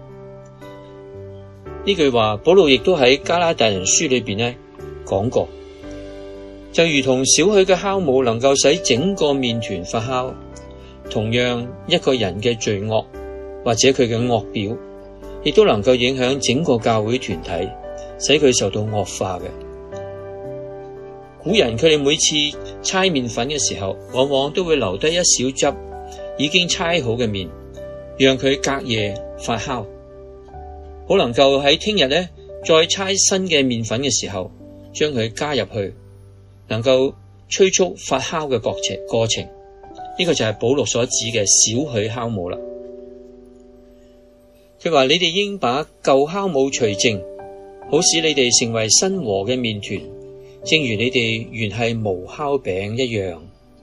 呢句話保祿亦都喺加拉達人書裏邊咧講過，就如同少許嘅酵母能夠使整個麵團發酵，同樣一個人嘅罪惡或者佢嘅惡表，亦都能夠影響整個教會團體，使佢受到惡化嘅。古人佢哋每次搓麵粉嘅時候，往往都會留低一小汁已經搓好嘅麵，讓佢隔夜發酵，好能夠喺聽日咧再猜新嘅麵粉嘅時候，將佢加入去，能夠催促發酵嘅過程過程，呢個就係保祿所指嘅少許酵母啦。佢話：你哋應把舊酵母除淨，好使你哋成為新和嘅麵團，正如你哋原係無酵餅一樣。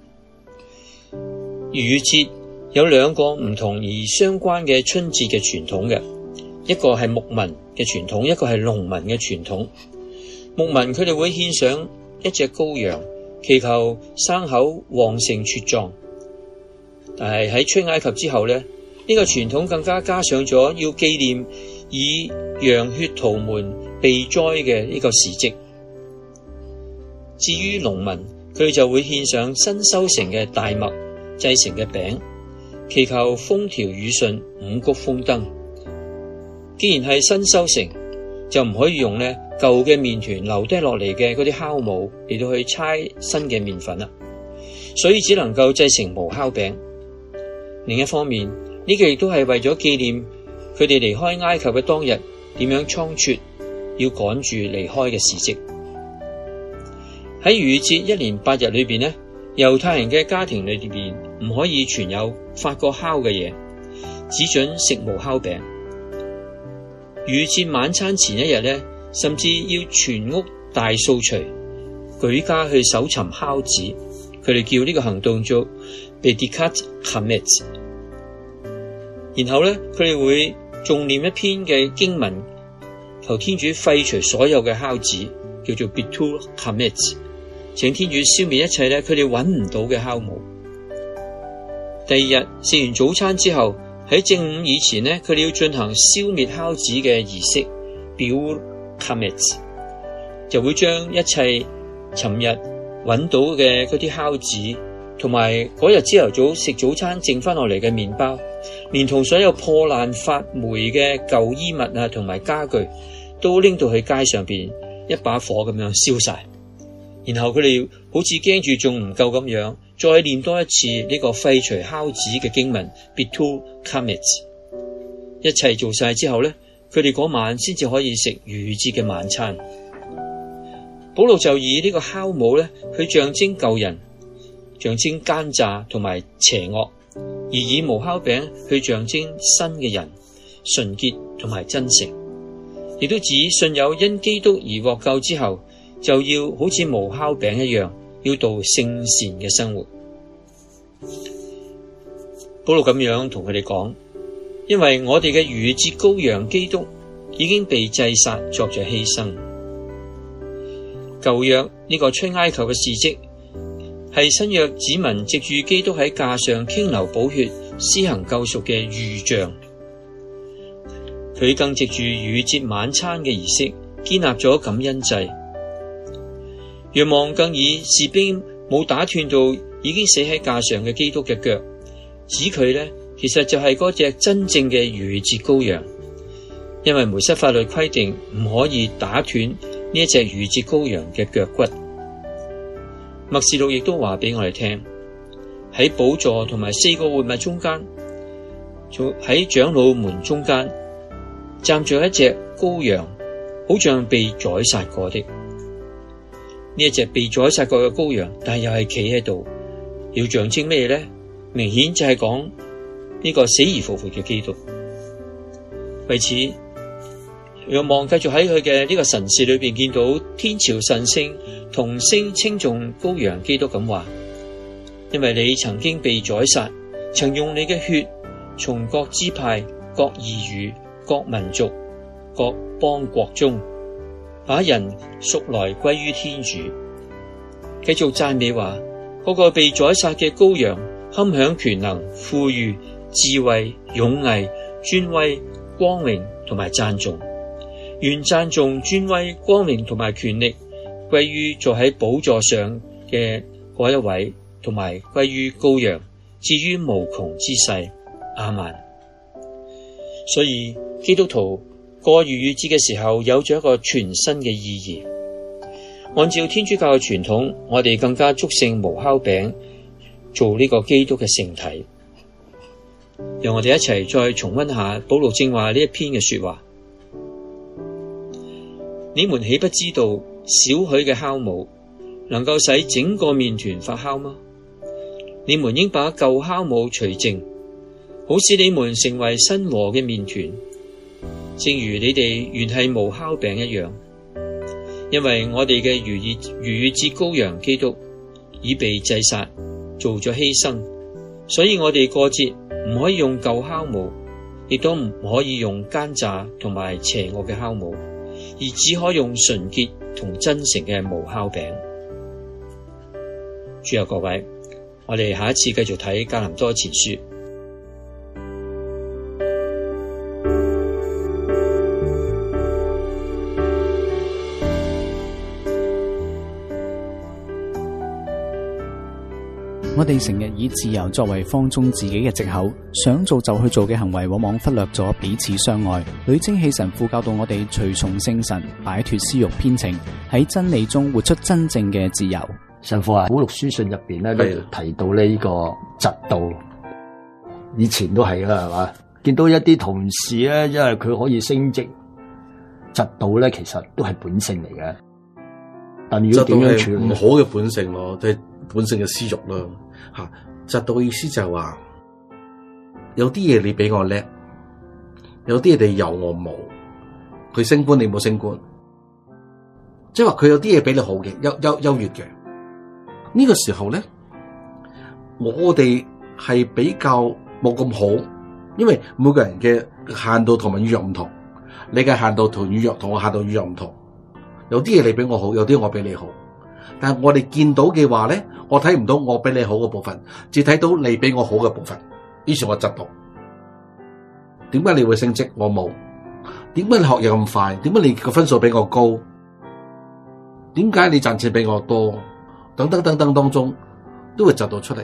逾越節有兩個唔同而相關嘅春節嘅傳統嘅，一個係牧民嘅傳統，一個係農民嘅傳統。牧民佢哋會獻上一隻羔羊，祈求牲口旺盛茁壯。但係喺出埃及之後咧，呢、這個傳統更加加上咗要紀念以羊血塗門避災嘅呢個時節。至於農民，佢哋就會獻上新收成嘅大麥製成嘅餅，祈求風調雨順、五穀豐登。既然係新收成，就唔可以用咧舊嘅麵團留低落嚟嘅嗰啲酵母嚟到去猜新嘅麵粉啦，所以只能夠製成無酵餅。另一方面，呢個亦都係為咗紀念佢哋離開埃及嘅當日點樣倉促要趕住離開嘅時節。喺逾越節一連八日裏邊呢，猶太人嘅家庭裏邊唔可以存有發過酵嘅嘢，只准食無酵餅。逾越節晚餐前一日呢，甚至要全屋大掃除，舉家去搜尋酵子，佢哋叫呢個行動做 Bedikat Hametz。然後呢，佢哋會誦念一篇嘅經文，求天主廢除所有嘅酵子，叫做 Bitul Hametz， 請天主消滅一切咧佢哋揾唔到嘅酵母。第二日食完早餐之後，喺正午以前呢，佢哋要進行消滅酵子嘅儀式 Biur Hametz， 就會將一切尋日揾到嘅嗰啲酵子，同埋嗰日朝頭早食早餐剩翻落嚟嘅麵包，連同所有破爛發霉嘅舊衣物啊，同埋家具，都拎到去街上邊一把火咁樣燒晒。然後佢哋好似驚住仲唔夠咁樣，再念多一次呢個廢除酵子嘅經文 Bitul Hametz。 一切做晒之後呢，佢哋嗰晚先至可以食逾越節嘅晚餐。保祿就以呢個酵母呢去象徵舊人，象徵奸詐同埋邪惡，而以無酵餅去象徵新嘅人，純潔同埋真誠，亦都指信友因基督而獲救之後，就要好似無酵餅一樣，要度聖善嘅生活。保祿咁樣同佢哋講，因為我哋嘅逾越節羔羊基督已經被祭殺作咗犧牲。舊約呢個出埃及嘅事蹟，係新約子民藉住基督喺架上傾流寶血施行救贖嘅預象。佢更藉住逾越節晚餐嘅儀式建立咗感恩祭。若望更以士兵冇打斷到已經死喺架上嘅基督嘅腳，指佢呢其實就係嗰隻真正嘅逾越節羔羊，因為梅瑟法律規定唔可以打斷呢一隻逾越節羔羊嘅腳骨。默示錄亦都話俾我哋聽，喺寶座同埋四個活物中間，喺長老們中間站着一隻羔羊，好像被宰殺過的。呢一隻被宰殺過嘅羔羊，但係又係企喺度，要象徵咩咧？明顯就係講呢個死而復活嘅基督。為此，若望繼續喺佢嘅呢個神視裏邊見到天朝神聖同聲稱頌羔羊基督咁話，因為你曾經被宰殺，曾用你嘅血從各支派、各異語、各民族、各邦國中把人贖來歸於天主。繼續讚美話，嗰、那個被宰殺嘅羔羊堪享權能、富裕、智慧、勇毅、尊威、光榮同埋讚頌。願讚頌、尊威、光榮同埋權力歸於坐喺寶座上嘅嗰一位，同埋歸於羔羊，至於無窮之世。阿們。所以基督徒過逾越節嘅時候有咗一個全新嘅意義。按照天主教嘅傳統，我哋更加祝聖無酵餅做呢個基督嘅聖體。讓我哋一齊再重溫下保祿正話呢一篇嘅說話。 你們豈不知道少許嘅酵母能夠使整個麵團發酵嗎？你們應把舊酵母除淨，好使你們成為新和嘅麵團，正如你哋原係無酵餅一樣。因為我哋嘅逾越逾越節羔羊基督已被祭殺，做咗犧牲，所以我哋過節唔可以用舊酵母，亦都唔可以用奸詐同埋邪惡嘅酵母，而只可用純潔同真誠嘅無酵餅。主啊，各位，我哋下一次繼續睇格林多前書。 我哋成日以自由作為放縱自己嘅藉口，想做就去做嘅行為，往往忽略咗彼此相愛。女精氣神父教導我哋隨從聖神，擺脫私欲偏情，喺真理中活出真正嘅自由。 神父啊，保祿書信入邊咧都提到呢個嫉妒，以前都係啦，係嘛？見到一啲同事咧，因為佢可以升職，嫉妒咧其實都係本性嚟嘅。但如果點樣處理？ 唔好嘅本性咯，即係本性嘅私欲咯。吓，嫉妒嘅意思就係話，有啲嘢你比我叻，有啲嘢你有我冇，佢升官你冇升官，即係話佢有啲嘢比你好嘅，優優優越嘅。呢個時候咧，我哋係比較冇咁好，因為每個人嘅限度同埋預約唔同，你嘅限度同預約同我限度預約唔同，有啲嘢你比我好，有啲我比你好。但係我哋見到嘅話咧，我睇唔到我比你好嘅部分，只睇到你比我好嘅部分。於是我嫉妒。點解你會升職？我冇。點解你學嘢咁快？點解你個分數比我高？點解你賺錢比我多？等等等等當中，都會嫉妒出嚟。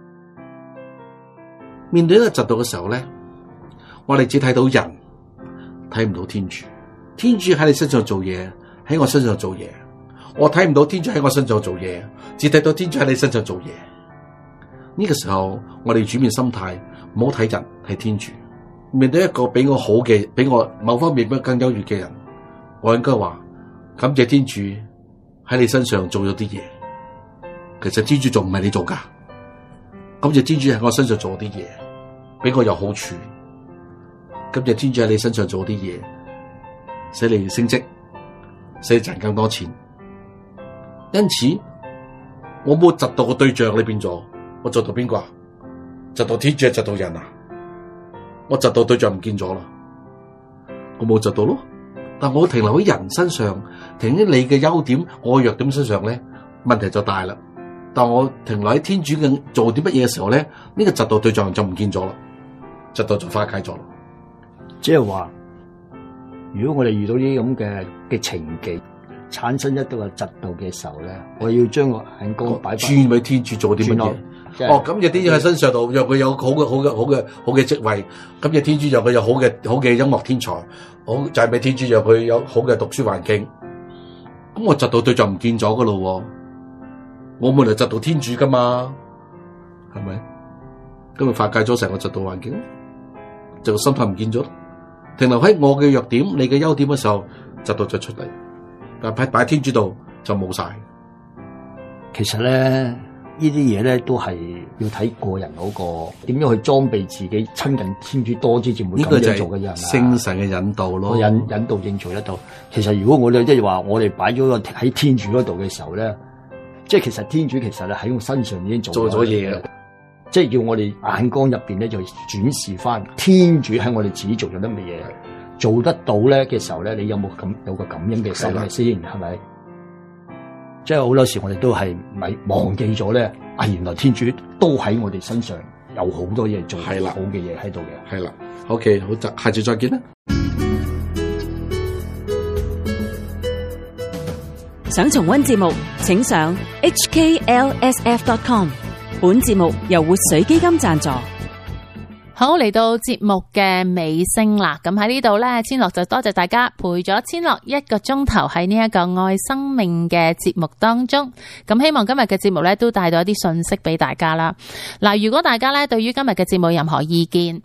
面對呢個嫉妒嘅時候咧，我哋只睇到人，睇唔到天主。天主喺你身上做嘢，喺我身上做嘢。我睇唔到天主喺我身上做嘢，只睇到天主喺你身上做嘢。呢個時候，我哋轉變心態，唔好睇人，睇天主。面對一個比我好嘅，比我某方面更優越嘅人，我應該話感謝天主喺你身上做咗啲嘢。其實天主做唔係你做噶，感謝天主喺我身上做啲嘢，俾我有好處。感謝天主喺你身上做啲嘢，使你升職，使你賺更多錢。因此，我冇嫉妒個對象，你變咗，我嫉妒邊個啊？嫉妒天主，嫉妒人啊？我嫉妒對象唔見咗啦，我冇嫉妒咯。但我停留喺人身上，停喺你嘅優點，我嘅弱點身上咧，問題就大啦。但我停留喺天主嘅做啲乜嘢嘅時候咧，呢個嫉妒對象就唔見咗啦，嫉妒就化解咗啦。 即係話，如果我哋遇到呢啲咁嘅嘅情景，產生一個嫉妒嘅時候咧，我要將個眼光擺轉俾天主做啲乜嘢？哦，咁嘅天主喺身上度，讓佢有好嘅、好嘅、好嘅、好嘅職位；咁嘅天主讓佢有好嘅、好嘅音樂天才；好就係俾天主讓佢有好嘅讀書環境。咁我嫉妒對象唔見咗噶咯，我冇嚟嫉妒天主噶嘛，係咪？咁咪化解咗成個嫉妒環境，就個心態唔見咗，停留喺我嘅弱點、你嘅優點嘅時候，嫉妒就出嚟。但係擺喺天主度就冇晒。 其實咧，呢啲嘢咧都係要睇個人嗰個點樣去裝備自己，親近天主多啲，至會咁樣做嘅人啊。 聖神嘅引導咯， 引引導正做得到。其實如果我哋即係話，我哋擺咗個喺天主嗰度嘅時候咧，即係其實天主其實咧喺我身上已經做做咗嘢啦。 即係要我哋眼光入邊咧，就轉視翻天主喺我哋自己做咗啲乜嘢。做得到咧嘅時候咧，你有冇咁有個感恩嘅心嘅先？係咪？即係好多時我哋都係咪忘記咗咧？啊，原來天主都喺我哋身上有好多嘢做，係啦，好嘅嘢喺度嘅。 係啦 ，OK， 好，下次再見啦。 想重溫節目，請上 h k l s f dot com。本節目由活水基金贊助。 好，嚟到節目嘅尾聲啦，咁喺呢度呢，千樂就多謝大家陪咗千樂一個鐘頭喺呢一個愛生命嘅節目當中，咁希望今日嘅節目呢都帶到一啲信息俾大家啦。嗱，如果大家呢對於今日嘅節目任何意見，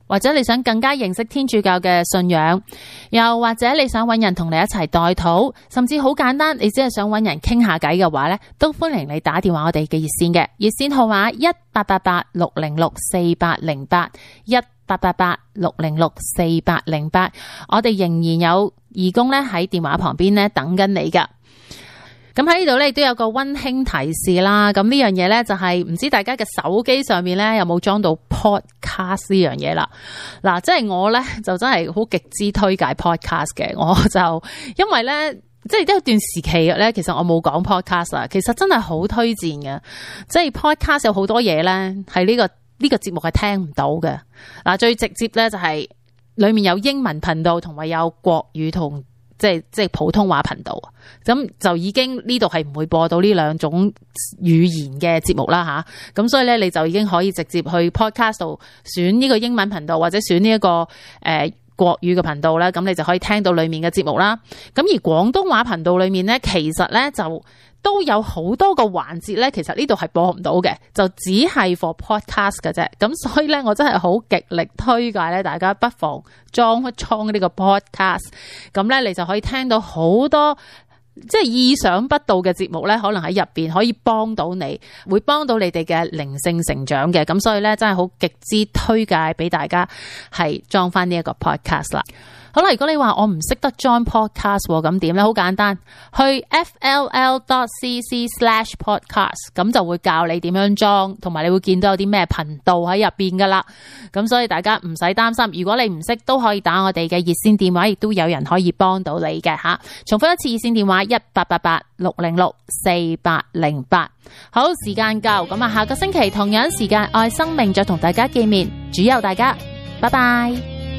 或者你想更加認識天主教嘅信仰，又或者你想揾人同你一齊代禱，甚至好簡單，你只係想揾人傾下偈嘅話呢，都歡迎你打電話我哋嘅熱線嘅，熱線號碼一八八八六零六四八零八一八八八六零六四八零八，我哋仍然有義工咧喺電話旁邊咧等緊你噶。咁喺呢度咧亦都有個溫馨提示啦，咁呢樣嘢咧就係唔知大家嘅手機上面咧有冇裝到 podcast 呢樣嘢啦。嗱，即係我咧就真係好極之推介 podcast 嘅，我就因為咧即係都有段時期咧，其實我冇講 podcast 啊，其實真係好推薦嘅，即係 podcast 有好多嘢咧係呢個呢個節目係聽唔到嘅。嗱，最直接咧就係裏面有英文頻道同埋有國語同即係即係普通話頻道，咁就已經呢度係唔會播到呢兩種語言嘅節目啦吓，咁所以咧你就已經可以直接去 podcast 度選呢個英文頻道或者選呢、這、一個誒、呃、國語嘅頻道啦，咁你就可以聽到裏面嘅節目啦。咁而廣東話頻道裏面咧，其實咧就都有好多個環節咧，其實呢度係播唔到嘅，就只係 for podcast 嘅啫。咁所以咧，我真係好極力推介咧，大家不妨裝一裝呢個 podcast， 咁咧你就可以聽到好多即係意想不到嘅節目咧，可能喺入邊可以幫到你，會幫到你哋嘅靈性成長嘅。咁所以咧，真係好極之推介俾大家係裝翻呢一個 podcast 啦。好啦，如果你話我唔識得 join podcast 咁點咧？好簡單，去 f l l dot c c slash podcast， 咁就會教你點樣裝，同埋你會見到有啲咩頻道喺入邊噶啦。咁所以大家唔使擔心，如果你唔識都可以打我哋嘅熱線電話，亦都有人可以幫到你嘅吓。重複一次熱線電話一八八八六零六四八零八。好，時間夠，咁啊下個星期同樣時間愛生命再同大家見面，主佑大家，拜拜。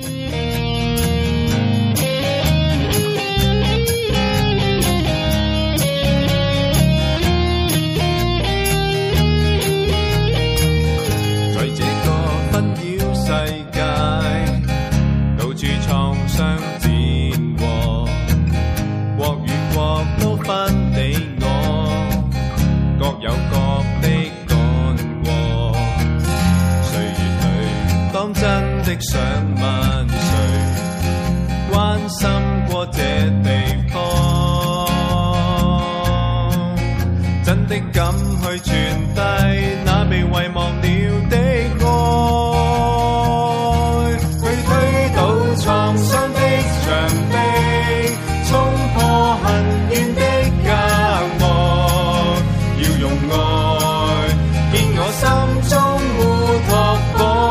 世界到處創傷戰禍，國與國都分你我，各有各的幹禍。歲月裏當真的想問誰關心過這地方，真的敢去傳遞那被遺忘了的愛。創傷的牆壁，衝破恨怨的隔膜，要用愛見我心中烏托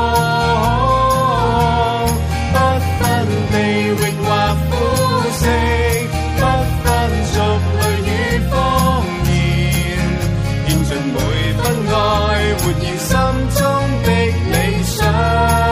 邦，不分地域或膚色，不分族類與方言，獻盡每分愛，活現心中的理想。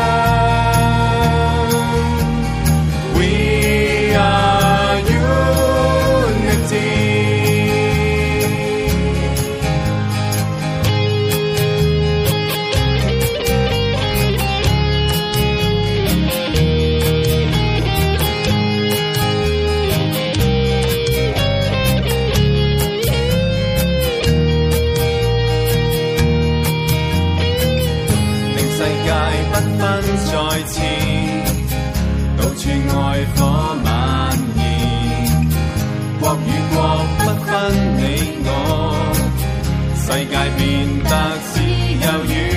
再次到處愛火蔓延，國與國不分你我，世界變得自由與